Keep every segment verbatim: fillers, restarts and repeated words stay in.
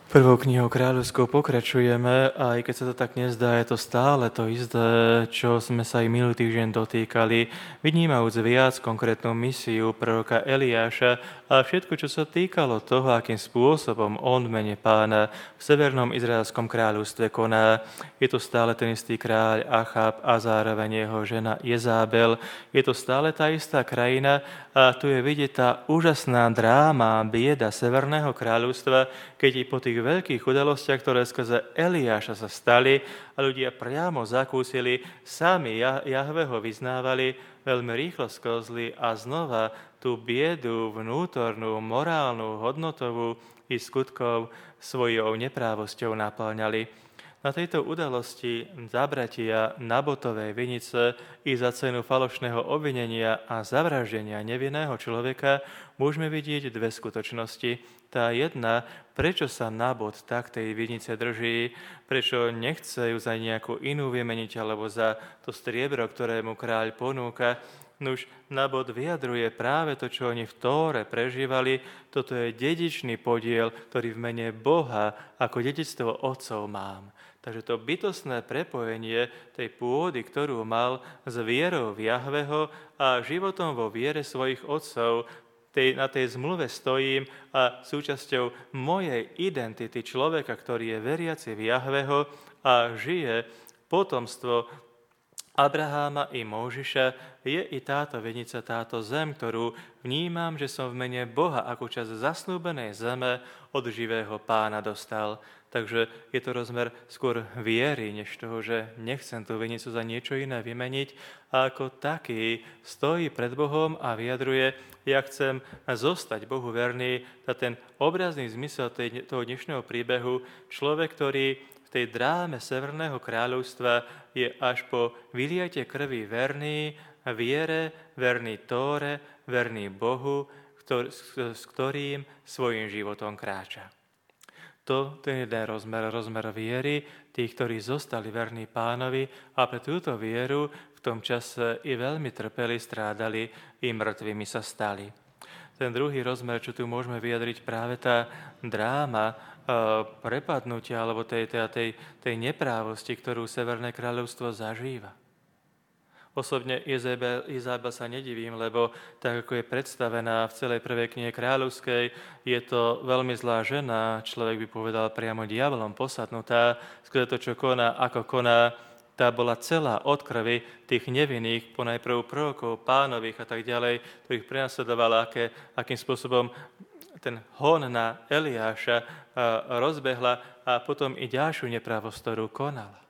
Prvou knihou kráľovskou pokračujeme a aj keď sa to tak nezdá, je to stále to isté, čo sme sa aj minulý týždeň dotýkali, vnímajúc viac konkrétnu misiu proroka Eliáša a všetko, čo sa týkalo toho, akým spôsobom on v mene Pána v severnom izraelskom kráľovstve koná. Je to stále ten istý kráľ Achab a zároveň jeho žena Jezábel. Je to stále tá istá krajina a tu je vidieť tá úžasná dráma, bieda severného kráľovstva, keď i po tých veľkých udalostiach, ktoré skrze Eliáša sa stali a ľudia priamo zakúsili, sami Jahveho vyznávali, veľmi rýchlo sklzli a znova tú biedu vnútornú, morálnu, hodnotovú i skutkov svojou neprávosťou naplňali. Na tejto udalosti zabratia Nabotovej vinice i za cenu falošného obvinenia a zavraždenia nevinného človeka môžeme vidieť dve skutočnosti. Tá jedna, prečo sa Nabot tak tej vinice drží, prečo nechce ju za nejakú inú vymeniť alebo za to striebro, ktoré mu kráľ ponúka. Nuž Nabot vyjadruje práve to, čo oni v Tóre prežívali. Toto je dedičný podiel, ktorý v mene Boha ako dedičstvo otcov mám. Takže to bytostné prepojenie tej pôdy, ktorú mal s vierou v Jahveho a životom vo viere svojich otcov, tej, na tej zmluve stojím a súčasťou mojej identity človeka, ktorý je veriaci v Jahveho a žije potomstvo Abraháma i Mojžiša, je i táto vinica, táto zem, ktorú vnímam, že som v mene Boha ako časť zasnúbenej zeme od živého Pána dostal. Takže je to rozmer skôr viery, než toho, že nechcem tú vinicu za niečo iné vymeniť. A ako taký stojí pred Bohom a vyjadruje, ja chcem zostať Bohu verný. A ten obrazný zmysel toho dnešného príbehu, človek, ktorý v tej dráme Severného kráľovstva je až po vyliate krvi verný viere, verný Tóre, verný Bohu, ktor- s ktorým svojim životom kráča. To, ten jeden rozmer, rozmer viery, tých, ktorí zostali verní Pánovi a pre túto vieru v tom čase i veľmi trpeli, strádali, i mŕtvými sa stali. Ten druhý rozmer, čo tu môžeme vyjadriť, práve tá dráma e, prepadnutia alebo tej, tej, tej, tej neprávosti, ktorú Severné kráľovstvo zažíva. Osobne Izabel, Izabel sa nedivím, lebo tak, ako je predstavená v celej prvej knihe kráľovskej, je to veľmi zlá žena, človek by povedal priamo diabolom posadnutá, skôr to, čo koná, ako koná, tá bola celá od krvi tých nevinných, ponajprv prorokov, pánových a tak ďalej, ktorých prenasledovala, aké, akým spôsobom ten hon na Eliáša rozbehla a potom i ďalšiu neprávosť, ktorú konala.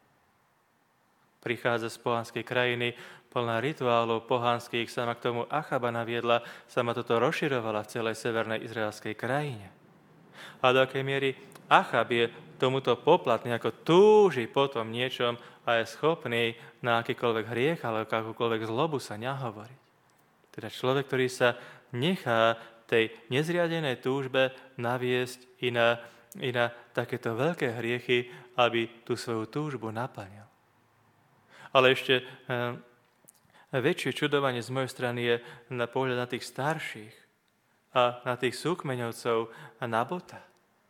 Prichádza z pohanskej krajiny, plná rituálov pohanských, sama k tomu Achaba naviedla, sama toto rozširovala v celej severnej izraelskej krajine. A do akej miery Achab je tomuto poplatný, ako túži po tom niečom a je schopný na akýkoľvek hriech alebo akúkoľvek zlobu sa nahovoriť. Teda človek, ktorý sa nechá tej nezriadenej túžbe naviesť i na, i na takéto veľké hriechy, aby tú svoju túžbu naplnil. Ale ešte eh, väčšie čudovanie z mojej strany je na pohľad na tých starších a na tých súkmeňovcov Nabota.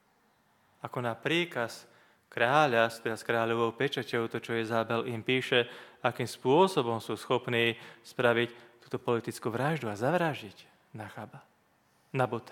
Ako na príkaz kráľa, teda s kráľovou pečaťou, to, čo Jezabel im píše, akým spôsobom sú schopní spraviť túto politickú vraždu a zavraždiť Nachaba, Nabota.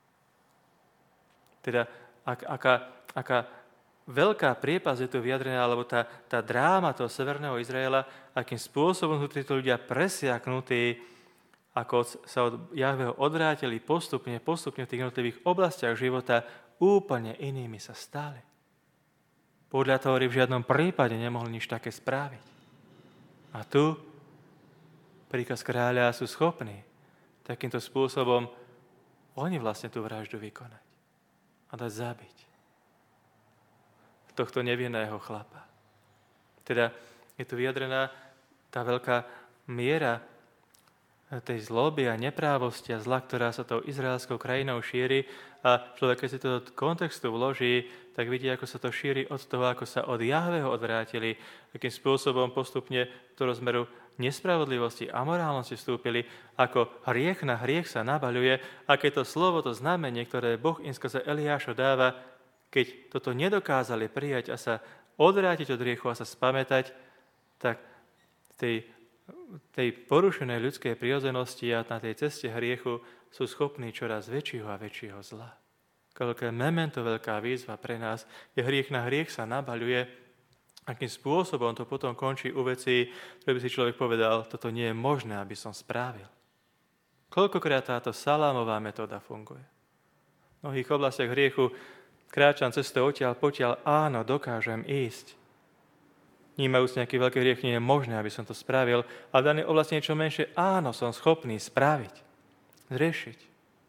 Teda ak, aká, aká veľká priepas je tu vyjadrená, alebo tá, tá dráma toho severného Izraela, akým spôsobom sú títo ľudia presiaknutí, ako sa od Jahveho odvrátili postupne, postupne v tých jednotlivých oblastiach života, úplne inými sa stali. Podľa toho v žiadnom prípade nemohli nič také spraviť. A tu príkaz kráľa sú schopní takýmto spôsobom oni vlastne tú vraždu vykonať a dať zabiť tohto nevinného chlapa. Teda je tu vyjadrená tá veľká miera tej zloby a neprávosti a zla, ktorá sa tou izraelskou krajinou šíri a človek, keď si to do kontextu vloží, tak vidí, ako sa to šíri od toho, ako sa od Jahveho odvrátili, akým spôsobom postupne do rozmeru nespravodlivosti a morálnosti vstúpili, ako hriech na hriech sa nabaľuje, aké to slovo, to znamenie, ktoré Boh im skrze Eliáša dáva, keď toto nedokázali prijať a sa odvrátiť od hriechu a sa spamätať, tak tej, tej porušenej ľudskej prirodzenosti a na tej ceste hriechu sú schopní čoraz väčšieho a väčšieho zla. Veľké memento, veľká výzva pre nás, je hriech na hriech sa nabaľuje, akým spôsobom to potom končí u vecí, ktoré by si človek povedal, toto nie je možné, aby som spravil. Koľkokrát táto salámová metóda funguje. V mnohých oblastiach hriechu kráčam cestou odtiaľ potiaľ, áno, dokážem ísť. Vnímajúc nejaký veľký hriech, nie je možné, aby som to spravil, ale v danej oblasti niečo menšie, áno, som schopný spraviť, zriešiť.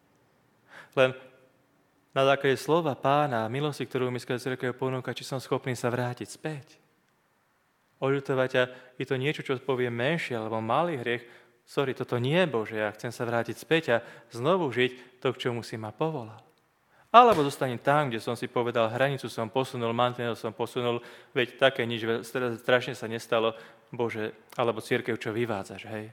Len na základe slova Pána a milosti, ktorú mi skrze cirkev ponúka, či som schopný sa vrátiť späť. Oľutovať ťa, je to niečo, čo povie menšie alebo malý hriech, sorry, toto nie je Bože, ja chcem sa vrátiť späť a znovu žiť to, k čomu si ma povolal. Alebo zostanem tam, kde som si povedal, hranicu som posunul, mantinel som posunul, veď také nič strašne sa nestalo, Bože, alebo cirkev, čo vyvádzaš, hej.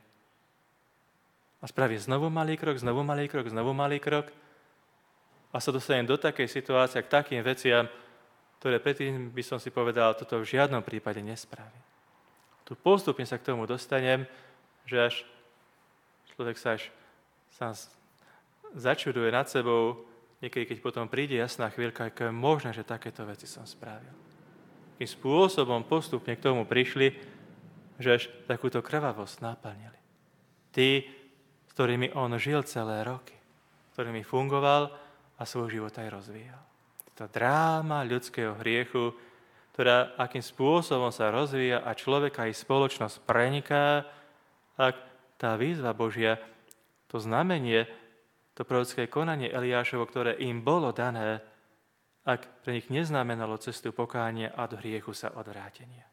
A spraví znovu malý krok, znovu malý krok, znovu malý krok a sa dostanem do takej situácie, k takým veciam, ktoré predtým by som si povedal, toto v žiadnom prípade nespraví. Tu postupne sa k tomu dostanem, že až človek sa až sa začuduje nad sebou, niekedy, keď potom príde jasná chvíľka, ako je možné, že takéto veci som spravil. Akým spôsobom postupne k tomu prišli, že až takúto krvavosť naplnili. Tí, s ktorými on žil celé roky, ktorými fungoval a svoj život aj rozvíjal. Tá dráma ľudského hriechu, ktorá akým spôsobom sa rozvíja a človeka aj spoločnosť preniká, ak tá výzva Božia, to znamenie, to prorocké konanie Eliášovo, ktoré im bolo dané, ak pre nich neznamenalo cestu pokánia a do hriechu sa odvrátenia.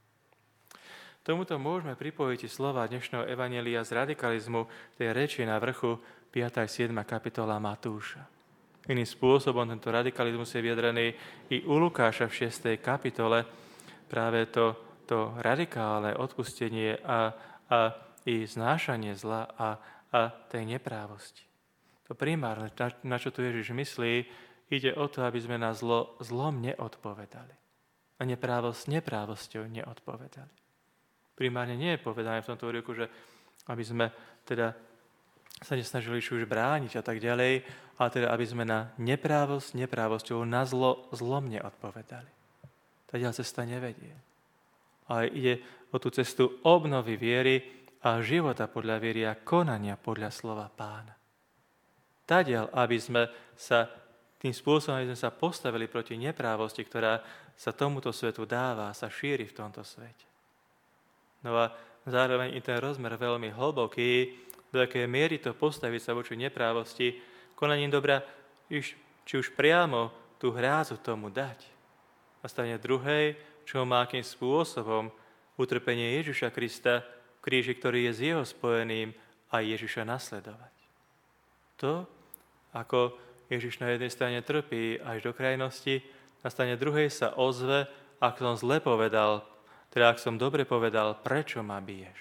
Tomuto môžeme pripojiť slova dnešného evanjelia z radikalizmu tej reči na vrchu piata a siedma kapitola Matúša. Iným spôsobom tento radikalizmus je vyjadrený i u Lukáša v šiestej kapitole, práve to, to radikálne odpustenie a, a i znášanie zla a, a tej neprávosti. To primárne, na, na čo tu Ježiš myslí, ide o to, aby sme na zlo zlom neodpovedali. A neprávosť neprávosťou neodpovedali. Primárne nie je povedané v tomto úryvku, že aby sme teda sa nesnažili už brániť a tak ďalej, ale teda aby sme na neprávosť neprávosťou, na zlo zlom neodpovedali. Tá ďalšia cesta nevedie. Ale ide o tú cestu obnovy viery a života podľa viery a konania podľa slova Pána. Tadiaľ, aby sme sa tým spôsobom, aby sme sa postavili proti neprávosti, ktorá sa tomuto svetu dáva a sa šíri v tomto svete. No a zároveň i ten rozmer veľmi hlboký, do akej miery to postaviť sa voči neprávosti, konaním dobra, či už priamo tú hrázu tomu dať. A stane druhej, čo má akým spôsobom utrpenie Ježiša Krista, kríži, ktorý je s jeho spojeným, a Ježiša nasledovať. To, ako Ježiš na jednej strane trpí až do krajnosti, na strane druhej sa ozve, ak som zle povedal, teda ak som dobre povedal, prečo ma biješ?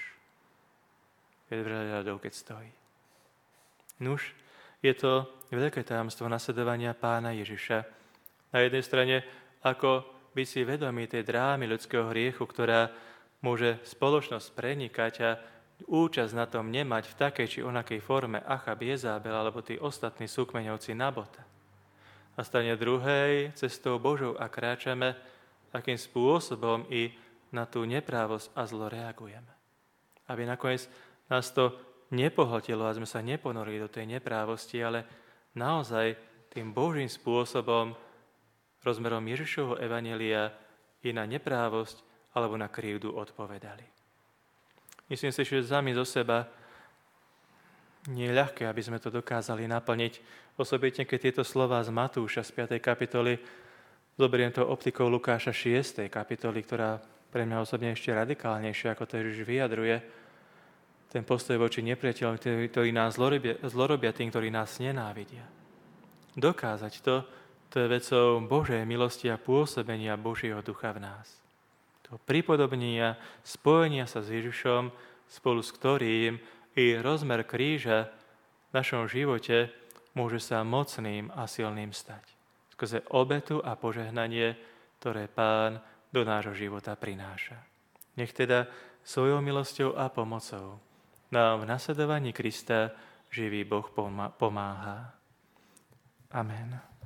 Keď veľa keď stojí. Nuž, je to veľké tajomstvo nasledovania Pána Ježiša. Na jednej strane, ako byť si vedomý tej drámy ľudského hriechu, ktorá môže spoločnosť prenikať a účasť na tom nemať v takej či onakej forme Achab, Jezábel alebo tí ostatní súkmeňovci Nabota. Na strane druhej, cestou Božou a kráčame, akým spôsobom i na tú neprávosť a zlo reagujeme. Aby nakoniec nás to nepohltilo a sme sa neponorili do tej neprávosti, ale naozaj tým Božím spôsobom, rozmerom Ježišovho evanjelia i na neprávosť alebo na krivdu odpovedali. Myslím si, že sami zo seba nie je ľahké, aby sme to dokázali naplniť. Osobitne, keď tieto slová z Matúša z piatej kapitoly, zoberiem to optikou Lukáša šiestej kapitoly, ktorá pre mňa osobne ešte radikálnejšia, ako to Ježiš vyjadruje, ten postoj voči nepriateľom, ktorí nás zlorobia, zlorobia tým, ktorí nás nenávidia. Dokázať to, to je vecou Božej milosti a pôsobenia Božieho ducha v nás. To pripodobnenia, spojenia sa s Ježišom, spolu s ktorým i rozmer kríža v našom živote môže sa mocným a silným stať. skrze obetu a požehnanie, ktoré Pán do nášho života prináša. Nech teda svojou milosťou a pomocou nám v nasledovaní Krista živý Boh pomáha. Amen.